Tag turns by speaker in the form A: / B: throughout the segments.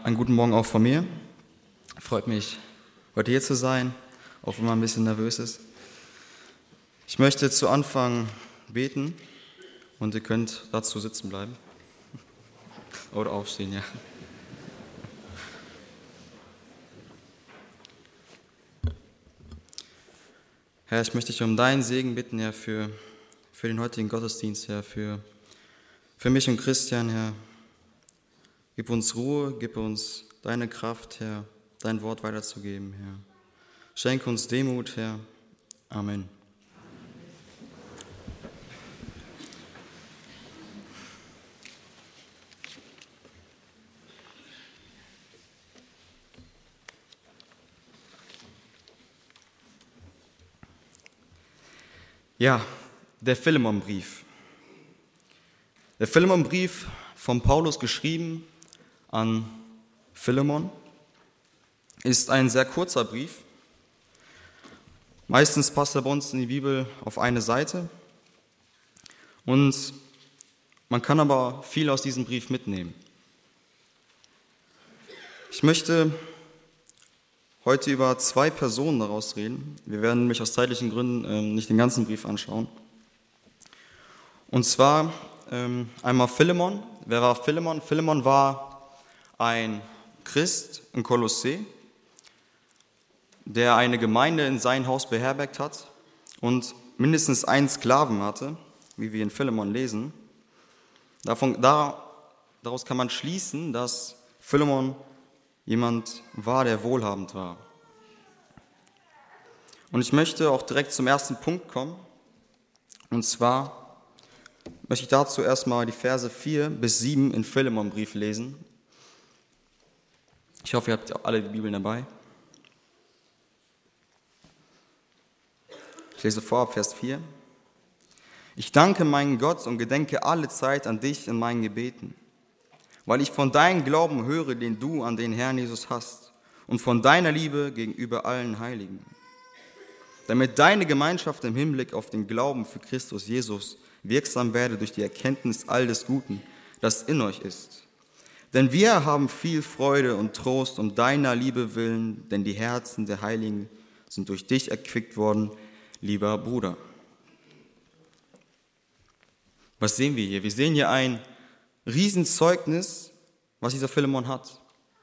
A: einen guten Morgen auch von mir. Freut mich, heute hier zu sein, auch wenn man ein bisschen nervös ist. Ich möchte zu Anfang beten und ihr könnt dazu sitzen bleiben. Oder aufstehen, ja. Herr, ich möchte dich um deinen Segen bitten, Herr, für den heutigen Gottesdienst, Herr, für mich und Christian, Herr. Gib uns Ruhe, gib uns deine Kraft, Herr, dein Wort weiterzugeben, Herr. Schenke uns Demut, Herr. Amen. Ja, der Philemonbrief. Der Philemonbrief von Paulus geschrieben an Philemon ist ein sehr kurzer Brief. Meistens passt er bei uns in die Bibel auf eine Seite. Und man kann aber viel aus diesem Brief mitnehmen. Ich möchte heute über 2 Personen daraus reden. Wir werden nämlich aus zeitlichen Gründen nicht den ganzen Brief anschauen. Und zwar einmal Philemon. Wer war Philemon? Philemon war ein Christ in Kolossä, der eine Gemeinde in sein Haus beherbergt hat und mindestens einen Sklaven hatte, wie wir in Philemon lesen. Daraus kann man schließen, dass Philemon jemand war, der wohlhabend war. Und ich möchte auch direkt zum ersten Punkt kommen. Und zwar möchte ich dazu erstmal die Verse 4 bis 7 in Philemonbrief lesen. Ich hoffe, ihr habt alle die Bibeln dabei. Ich lese vor, Vers 4. Ich danke meinen Gott und gedenke alle Zeit an dich in meinen Gebeten, weil ich von deinem Glauben höre, den du an den Herrn Jesus hast, und von deiner Liebe gegenüber allen Heiligen, damit deine Gemeinschaft im Hinblick auf den Glauben für Christus Jesus wirksam werde durch die Erkenntnis all des Guten, das in euch ist. Denn wir haben viel Freude und Trost um deiner Liebe willen, denn die Herzen der Heiligen sind durch dich erquickt worden, lieber Bruder. Was sehen wir hier? Wir sehen hier ein Riesenzeugnis, was dieser Philemon hat.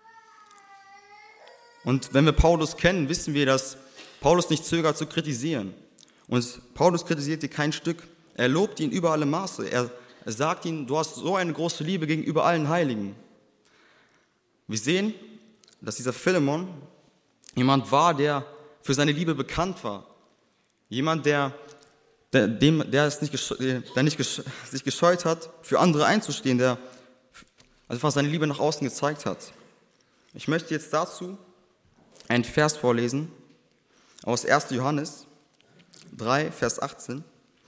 A: Und wenn wir Paulus kennen, wissen wir, dass Paulus nicht zögert zu kritisieren. Und Paulus kritisiert hier kein Stück. Er lobt ihn über alle Maße. Er sagt ihm, du hast so eine große Liebe gegenüber allen Heiligen. Wir sehen, dass dieser Philemon jemand war, der für seine Liebe bekannt war. Jemand, der sich gescheut hat, für andere einzustehen, der einfach seine Liebe nach außen gezeigt hat. Ich möchte jetzt dazu einen Vers vorlesen aus 1. Johannes 3, Vers 18.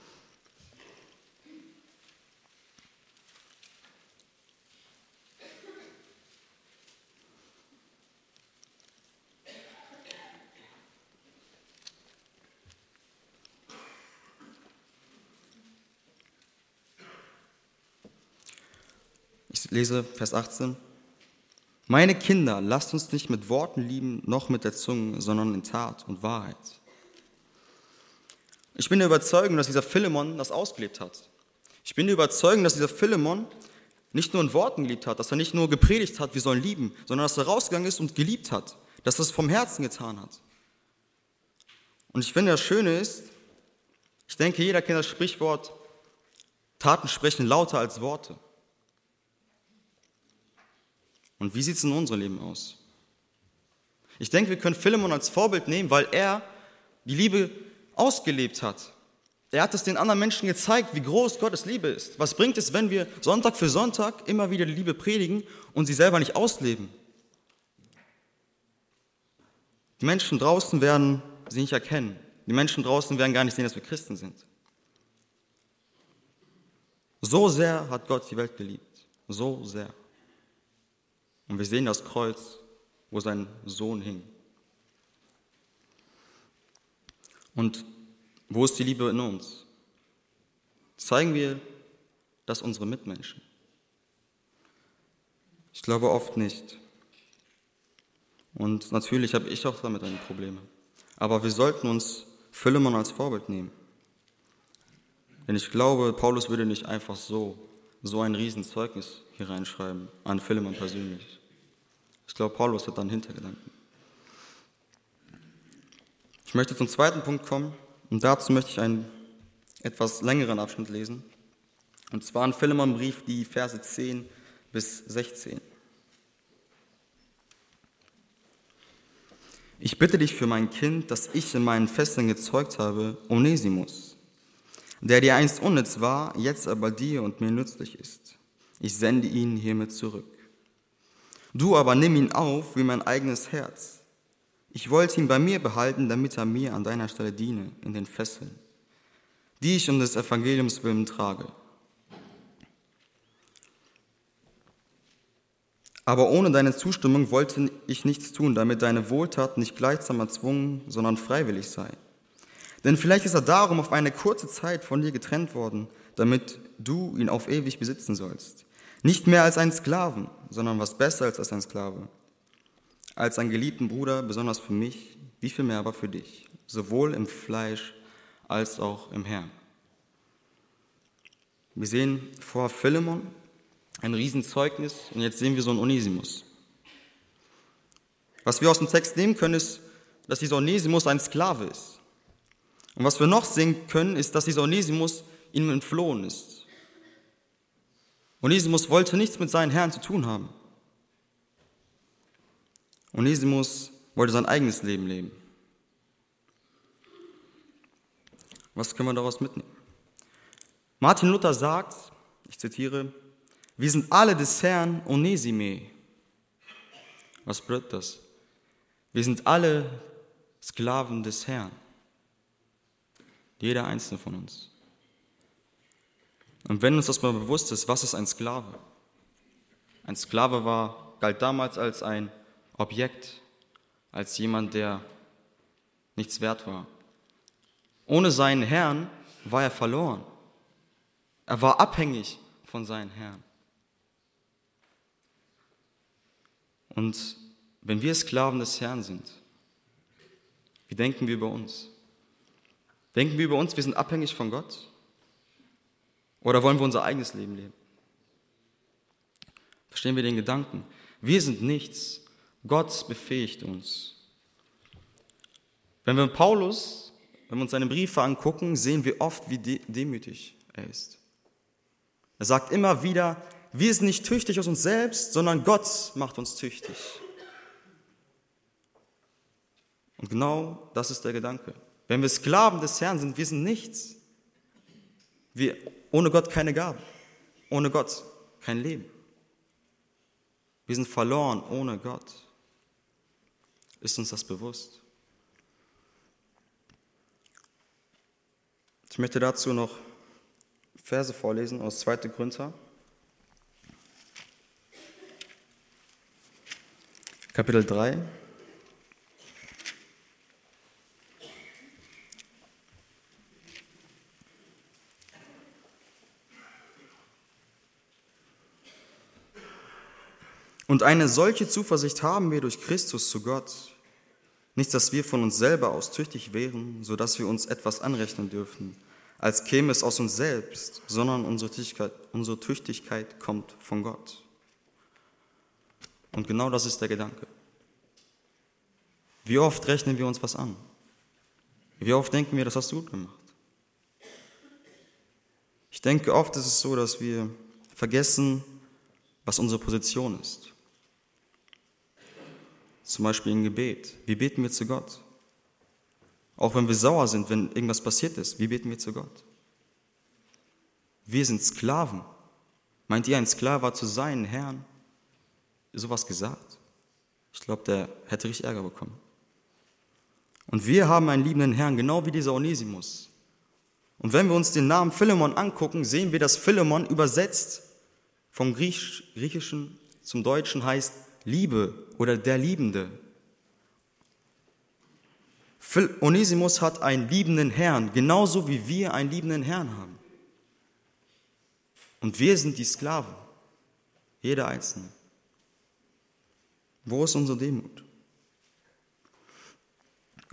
A: Ich lese Vers 18. Meine Kinder, lasst uns nicht mit Worten lieben, noch mit der Zunge, sondern in Tat und Wahrheit. Ich bin der Überzeugung, dass dieser Philemon das ausgelebt hat. Ich bin der Überzeugung, dass dieser Philemon nicht nur in Worten geliebt hat, dass er nicht nur gepredigt hat, wir sollen lieben, sondern dass er rausgegangen ist und geliebt hat, dass er es vom Herzen getan hat. Und ich finde, das Schöne ist, ich denke, jeder kennt das Sprichwort, Taten sprechen lauter als Worte. Und wie sieht es in unserem Leben aus? Ich denke, wir können Philemon als Vorbild nehmen, weil er die Liebe ausgelebt hat. Er hat es den anderen Menschen gezeigt, wie groß Gottes Liebe ist. Was bringt es, wenn wir Sonntag für Sonntag immer wieder die Liebe predigen und sie selber nicht ausleben? Die Menschen draußen werden sie nicht erkennen. Die Menschen draußen werden gar nicht sehen, dass wir Christen sind. So sehr hat Gott die Welt geliebt. So sehr. Und wir sehen das Kreuz, wo sein Sohn hing. Und wo ist die Liebe in uns? Zeigen wir das unsere Mitmenschen? Ich glaube oft nicht. Und natürlich habe ich auch damit eine Probleme. Aber wir sollten uns Philemon als Vorbild nehmen. Denn ich glaube, Paulus würde nicht einfach so ein Riesenzeugnis hier reinschreiben, an Philemon persönlich. Ich glaube, Paulus hat da einen Hintergedanken. Ich möchte zum zweiten Punkt kommen und dazu möchte ich einen etwas längeren Abschnitt lesen. Und zwar in Philemon-Brief, die Verse 10 bis 16. Ich bitte dich für mein Kind, das ich in meinen Fesseln gezeugt habe, Onesimus, der dir einst unnütz war, jetzt aber dir und mir nützlich ist. Ich sende ihn hiermit zurück. Du aber nimm ihn auf wie mein eigenes Herz. Ich wollte ihn bei mir behalten, damit er mir an deiner Stelle diene, in den Fesseln, die ich um des Evangeliums willen trage. Aber ohne deine Zustimmung wollte ich nichts tun, damit deine Wohltat nicht gleichsam erzwungen, sondern freiwillig sei. Denn vielleicht ist er darum auf eine kurze Zeit von dir getrennt worden, damit du ihn auf ewig besitzen sollst. Nicht mehr als einen Sklaven, sondern was besser als ein Sklave. Als einen geliebten Bruder, besonders für mich, wie viel mehr aber für dich, sowohl im Fleisch als auch im Herrn. Wir sehen vor Philemon ein Riesenzeugnis und jetzt sehen wir so einen Onesimus. Was wir aus dem Text nehmen können, ist, dass dieser Onesimus ein Sklave ist. Und was wir noch sehen können, ist, dass dieser Onesimus ihm entflohen ist. Onesimus wollte nichts mit seinen Herrn zu tun haben. Onesimus wollte sein eigenes Leben leben. Was können wir daraus mitnehmen? Martin Luther sagt, ich zitiere, wir sind alle des Herrn Onesime. Was bedeutet das? Wir sind alle Sklaven des Herrn. Jeder einzelne von uns. Und wenn uns das mal bewusst ist, was ist ein Sklave? Ein Sklave galt damals als ein Objekt, als jemand, der nichts wert war. Ohne seinen Herrn war er verloren. Er war abhängig von seinen Herrn. Und wenn wir Sklaven des Herrn sind, wie denken wir über uns? Denken wir über uns, wir sind abhängig von Gott? Oder wollen wir unser eigenes Leben leben? Verstehen wir den Gedanken? Wir sind nichts. Gott befähigt uns. Wenn wir uns seine Briefe angucken, sehen wir oft, wie demütig er ist. Er sagt immer wieder, wir sind nicht tüchtig aus uns selbst, sondern Gott macht uns tüchtig. Und genau das ist der Gedanke. Wenn wir Sklaven des Herrn sind, wir sind nichts. Ohne Gott keine Gabe, ohne Gott kein Leben. Wir sind verloren ohne Gott. Ist uns das bewusst? Ich möchte dazu noch Verse vorlesen aus 2. Korinther, Kapitel 3. Und eine solche Zuversicht haben wir durch Christus zu Gott. Nicht, dass wir von uns selber aus tüchtig wären, so dass wir uns etwas anrechnen dürften, als käme es aus uns selbst, sondern unsere Tüchtigkeit kommt von Gott. Und genau das ist der Gedanke. Wie oft rechnen wir uns was an? Wie oft denken wir, das hast du gut gemacht? Ich denke, oft ist es so, dass wir vergessen, was unsere Position ist. Zum Beispiel im Gebet. Wie beten wir zu Gott? Auch wenn wir sauer sind, wenn irgendwas passiert ist, wie beten wir zu Gott? Wir sind Sklaven. Meint ihr, ein Sklave hat zu seinen Herrn sowas gesagt? Ich glaube, der hätte richtig Ärger bekommen. Und wir haben einen liebenden Herrn, genau wie dieser Onesimus. Und wenn wir uns den Namen Philemon angucken, sehen wir, dass Philemon übersetzt vom Griechischen zum Deutschen heißt Liebe oder der Liebende. Onesimus hat einen liebenden Herrn, genauso wie wir einen liebenden Herrn haben. Und wir sind die Sklaven, jeder Einzelne. Wo ist unsere Demut?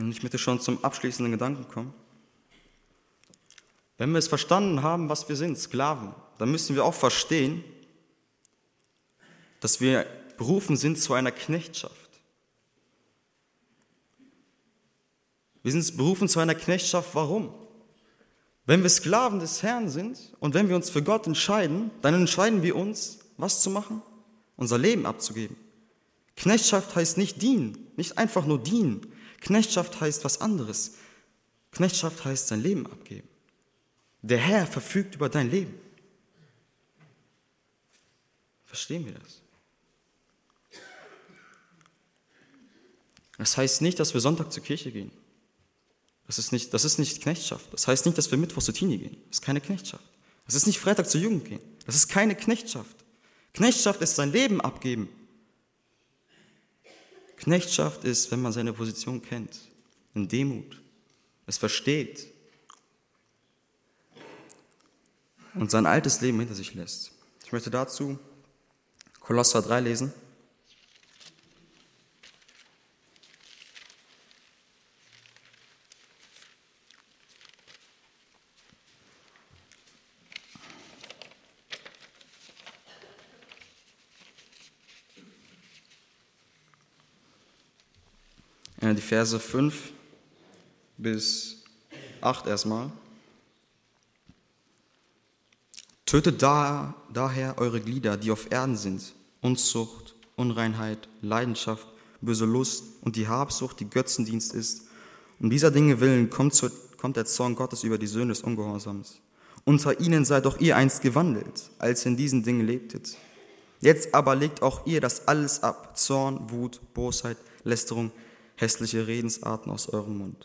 A: Und ich möchte schon zum abschließenden Gedanken kommen. Wenn wir es verstanden haben, was wir sind, Sklaven, dann müssen wir auch verstehen, dass wir berufen sind zu einer Knechtschaft. Wir sind berufen zu einer Knechtschaft. Warum? Wenn wir Sklaven des Herrn sind und wenn wir uns für Gott entscheiden, dann entscheiden wir uns, was zu machen? Unser Leben abzugeben. Knechtschaft heißt nicht dienen, nicht einfach nur dienen. Knechtschaft heißt was anderes. Knechtschaft heißt sein Leben abgeben. Der Herr verfügt über dein Leben. Verstehen wir das? Das heißt nicht, dass wir Sonntag zur Kirche gehen. Das ist nicht Knechtschaft. Das heißt nicht, dass wir Mittwoch zur Teenie gehen. Das ist keine Knechtschaft. Das ist nicht Freitag zur Jugend gehen. Das ist keine Knechtschaft. Knechtschaft ist sein Leben abgeben. Knechtschaft ist, wenn man seine Position kennt, in Demut, es versteht und sein altes Leben hinter sich lässt. Ich möchte dazu Kolosser 3 lesen. Die Verse 5 bis 8 erstmal. Tötet daher eure Glieder, die auf Erden sind, Unzucht, Unreinheit, Leidenschaft, böse Lust und die Habsucht, die Götzendienst ist. Um dieser Dinge willen kommt der Zorn Gottes über die Söhne des Ungehorsams. Unter ihnen seid auch ihr einst gewandelt, als ihr in diesen Dingen lebtet. Jetzt aber legt auch ihr das alles ab, Zorn, Wut, Bosheit, Lästerung, hässliche Redensarten aus eurem Mund.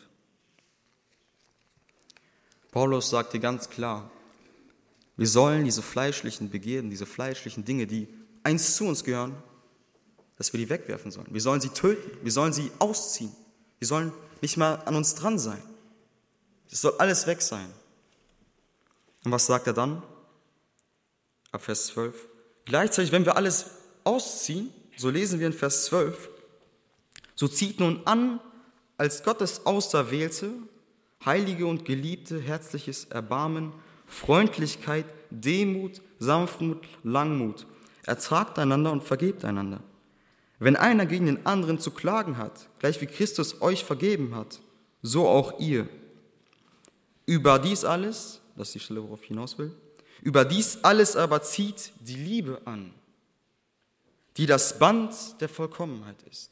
A: Paulus sagt dir ganz klar, wir sollen diese fleischlichen Begierden, diese fleischlichen Dinge, die einst zu uns gehören, dass wir die wegwerfen sollen. Wir sollen sie töten, wir sollen sie ausziehen. Wir sollen nicht mehr an uns dran sein. Es soll alles weg sein. Und was sagt er dann? Ab Vers 12. Gleichzeitig, wenn wir alles ausziehen, so lesen wir in Vers 12, so zieht nun an, als Gottes Auserwählte, heilige und geliebte, herzliches Erbarmen, Freundlichkeit, Demut, Sanftmut, Langmut. Ertragt einander und vergebt einander. Wenn einer gegen den anderen zu klagen hat, gleich wie Christus euch vergeben hat, so auch ihr. Über dies alles, das ist die Stelle, worauf ich hinaus will, über dies alles aber zieht die Liebe an, die das Band der Vollkommenheit ist.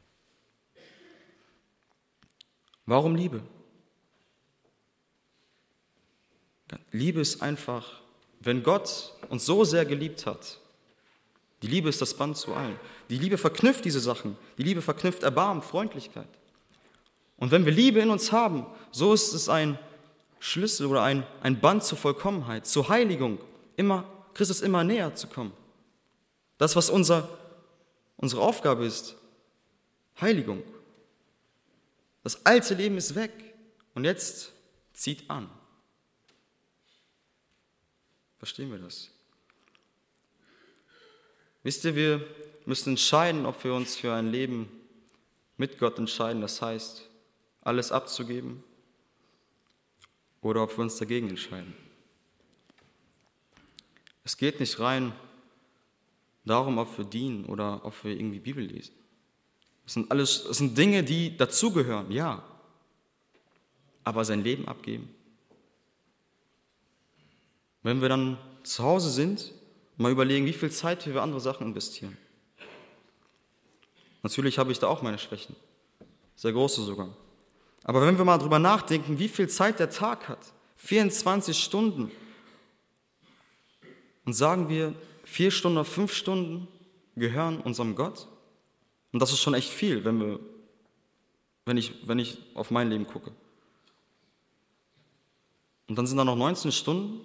A: Warum Liebe? Liebe ist einfach, wenn Gott uns so sehr geliebt hat, die Liebe ist das Band zu allen. Die Liebe verknüpft diese Sachen. Die Liebe verknüpft Erbarmen, Freundlichkeit. Und wenn wir Liebe in uns haben, so ist es ein Schlüssel oder ein Band zur Vollkommenheit, zur Heiligung, Christus immer näher zu kommen. Das, was unsere Aufgabe ist, Heiligung. Das alte Leben ist weg und jetzt zieht an. Verstehen wir das? Wisst ihr, wir müssen entscheiden, ob wir uns für ein Leben mit Gott entscheiden, das heißt, alles abzugeben, oder ob wir uns dagegen entscheiden. Es geht nicht rein darum, ob wir dienen oder ob wir irgendwie Bibel lesen. Das sind Dinge, die dazugehören, ja. Aber sein Leben abgeben. Wenn wir dann zu Hause sind, mal überlegen, wie viel Zeit wir für andere Sachen investieren. Natürlich habe ich da auch meine Schwächen, sehr große sogar. Aber wenn wir mal drüber nachdenken, wie viel Zeit der Tag hat, 24 Stunden, und sagen wir, 4 Stunden oder 5 Stunden gehören unserem Gott, und das ist schon echt viel, wenn ich auf mein Leben gucke. Und dann sind da noch 19 Stunden,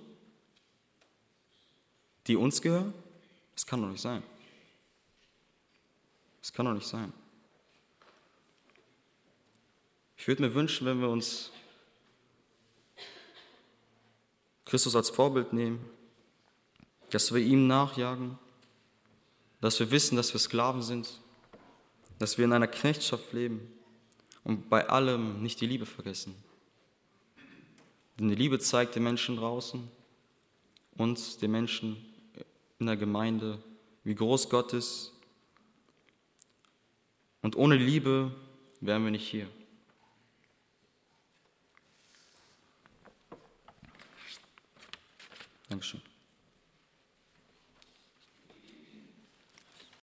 A: die uns gehören? Das kann doch nicht sein. Das kann doch nicht sein. Ich würde mir wünschen, wenn wir uns Christus als Vorbild nehmen, dass wir ihm nachjagen, dass wir wissen, dass wir Sklaven sind, dass wir in einer Knechtschaft leben und bei allem nicht die Liebe vergessen. Denn die Liebe zeigt den Menschen draußen und den Menschen in der Gemeinde, wie groß Gott ist. Und ohne Liebe wären wir nicht hier. Dankeschön.